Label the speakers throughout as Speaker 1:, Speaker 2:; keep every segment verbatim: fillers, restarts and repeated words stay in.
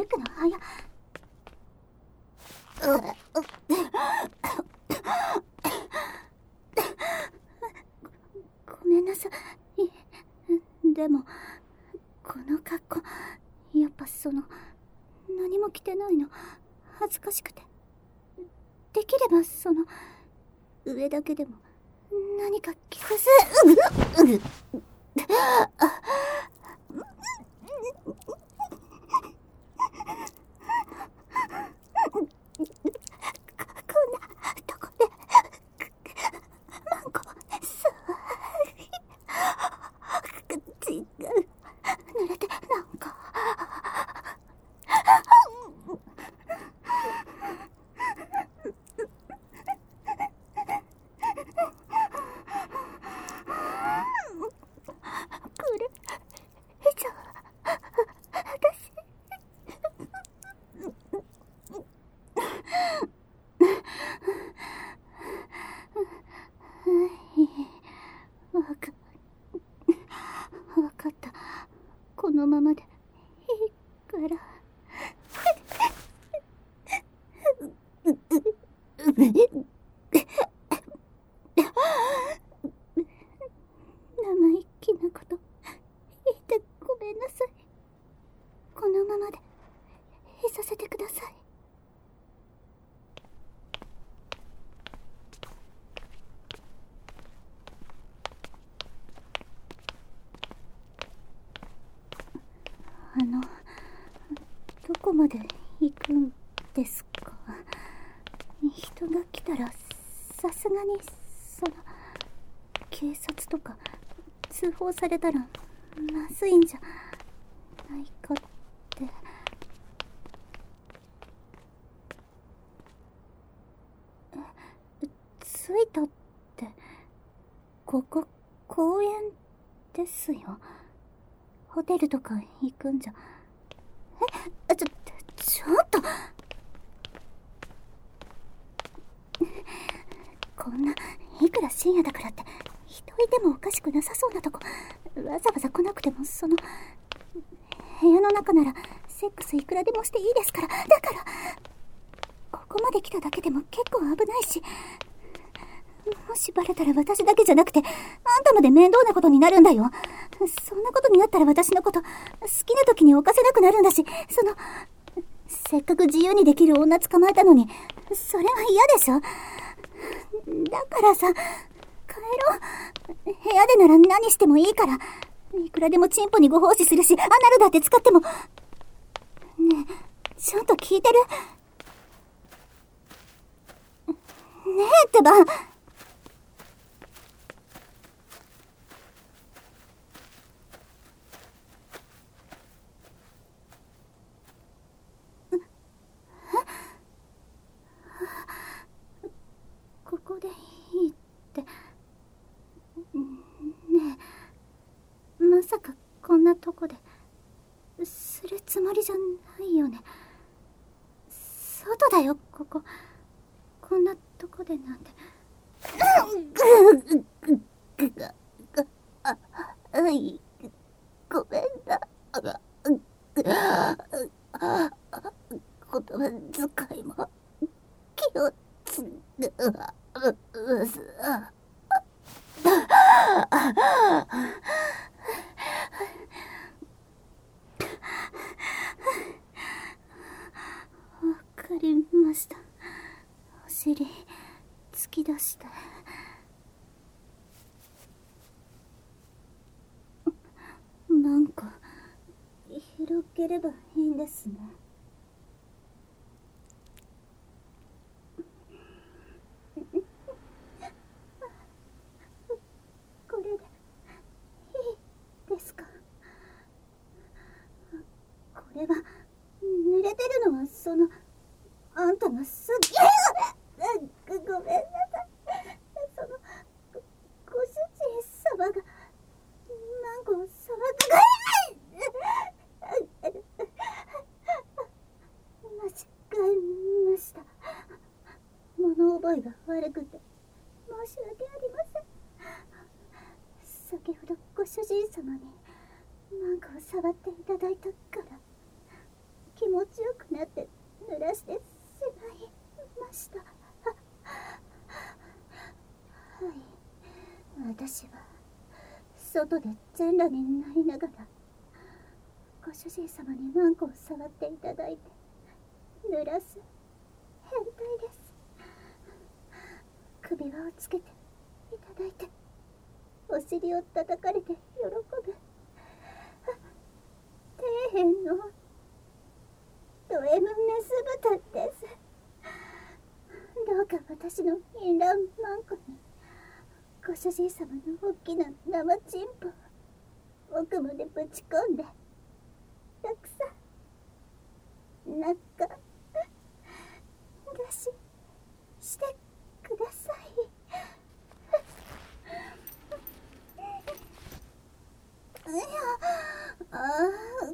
Speaker 1: くの早っ。ごめんなさい。でもこの格好、やっぱその何も着てないの恥ずかしくて。できればその上だけでも何か着させ。うぐうぐこのままでいいから。生意気なこと言ってごめんなさい。このままでいさせてください。あの、どこまで行くんですか？人が来たらさすがにその警察とか通報されたらまずいんじゃないかって。え、着いたって、ここ公園ですよ。ホテルとか行くんじゃ。え、ちょ、ちょっと。こんないくら深夜だからって一人でもおかしくなさそうなとこわざわざ来なくても、その部屋の中ならセックスいくらでもしていいですから。だからここまで来ただけでも結構危ないし、もしバレたら私だけじゃなくてあんたまで面倒なことになるんだよ。そんなことになったら私のこと好きな時に犯せなくなるんだし、そのせっかく自由にできる女捕まえたのにそれは嫌でしょ。だからさ、帰ろう。部屋でなら何してもいいから。いくらでもチンポにご奉仕するし、アナルだって使っても。ねえ、ちゃんと聞いてる？ねえってば。ここでいいって。ねえ、まさかこんなとこでするつもりじゃないよね。外だよ、ここ。こんなとこでなんて。あ、はい、ごめんな。言葉遣いも気をつけます。わかりました。お尻突き出して。なんか広げればいいんですね。これでいいですか？これは濡れてるのはそのあんたのすぎごめんなさい。そのご主人様がなんか騒ぐ間違えました。物覚えが悪くて申し訳ありません。先ほどご主人様にマンコを触っていただいたから気持ちよくなって濡らしてしまいました。はい、私は外で全裸になりながらご主人様にマンコを触っていただいて濡らす変態です。首輪をつけていただいてお尻を叩かれて喜ぶ底辺のド M メス豚です。どうか私の淫乱マンコにご主人様の大きな生チンポを奥までぶち込んでたくさん中出ししてください。いや、ああ、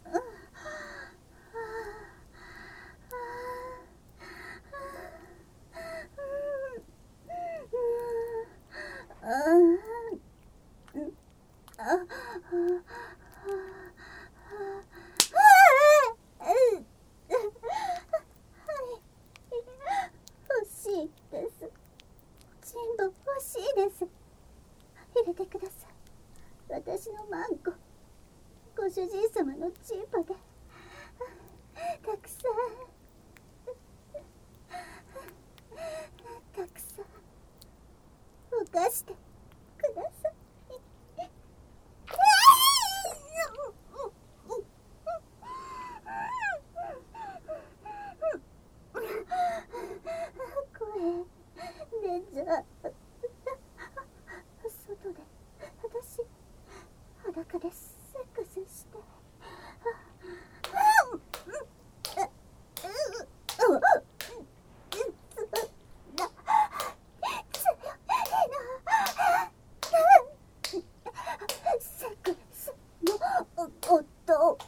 Speaker 1: 欲しいです。チンポ欲しいです。入れてください。私のマンコ、ご主人様のチンポでたくさんたくさん犯してください。声出ちゃう。外で私裸でセックスしてセックスの音を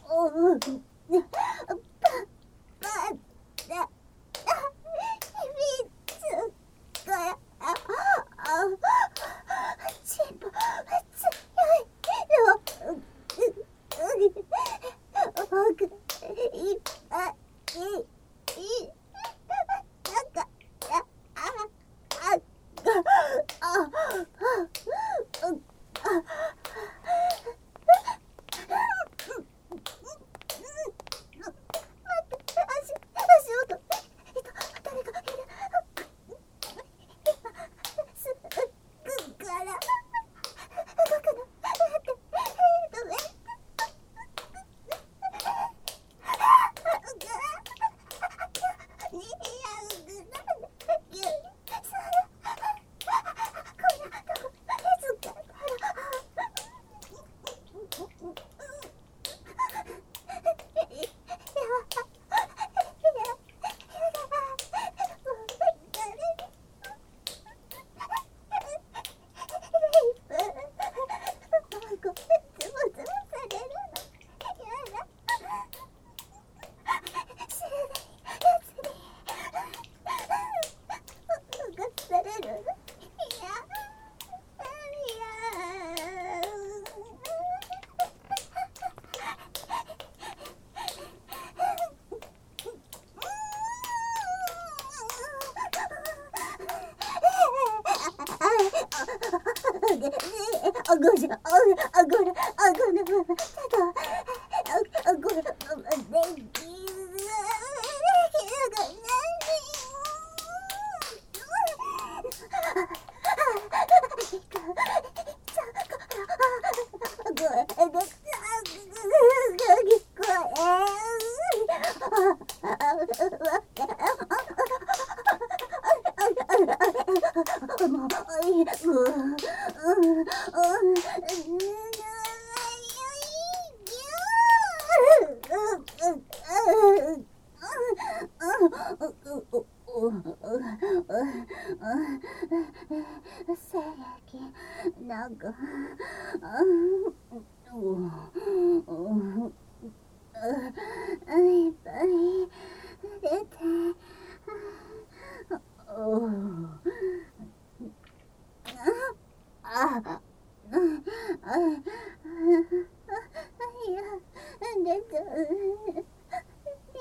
Speaker 1: あごじゃ、ああごら、あごら、ただ、ああごら、できる、がなんか、いっぱい出て、ああ、いや、出ちゃう。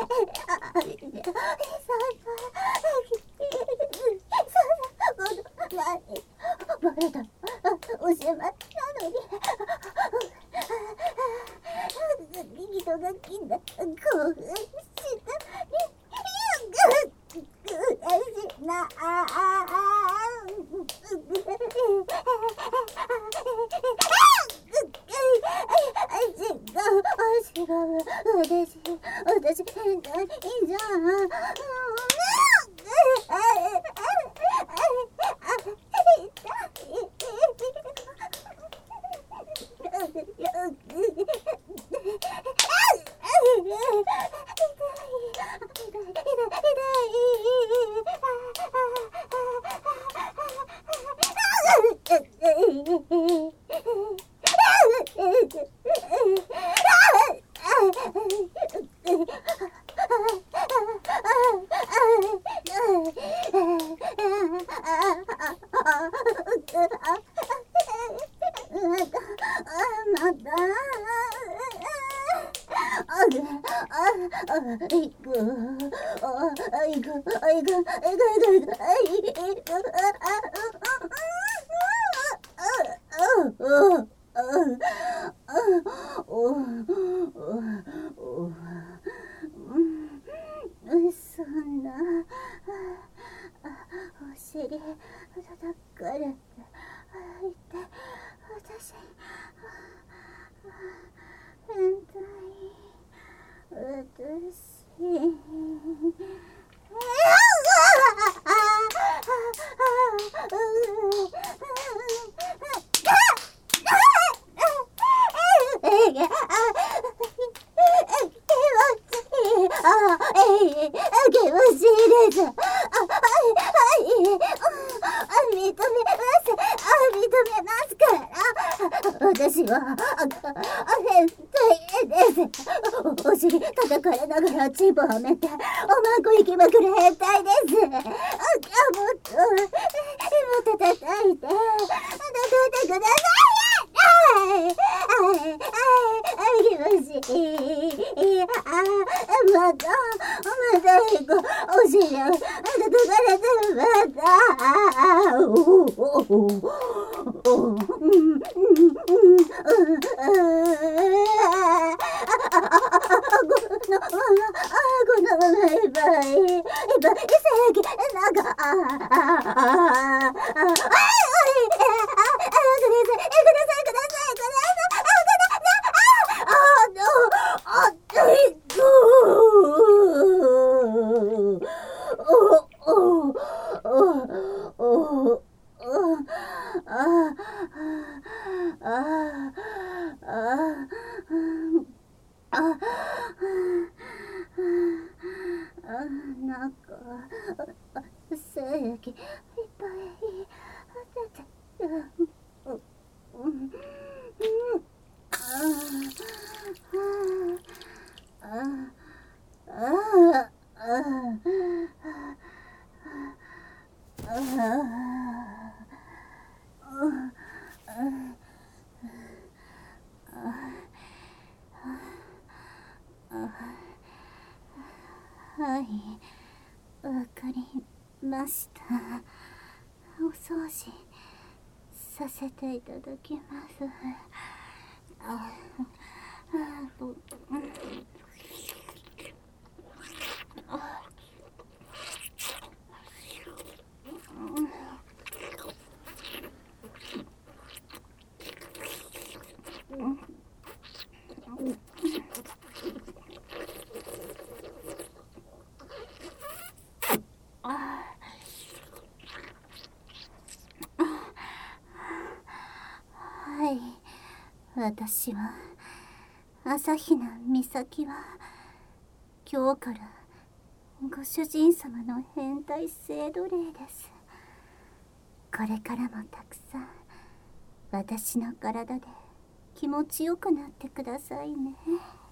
Speaker 1: バレた。おしまいなのに。人が来んだ。興奮した。なああ違う、私、私、変態じゃん。そんなお尻叩かれていて私変態私私は変態です。お尻叩かれながらチンポはめておまんこ行きまくる変態です。もっともっと叩いて叩いてください。気持ちいい。またまたお尻を叩かれてまたなんか精液いっぱい出てる。はい、わかりました。お掃除させていただきます。ああ私は朝比奈美咲は今日からご主人様の変態性奴隷です。これからもたくさん私の体で気持ちよくなってくださいね。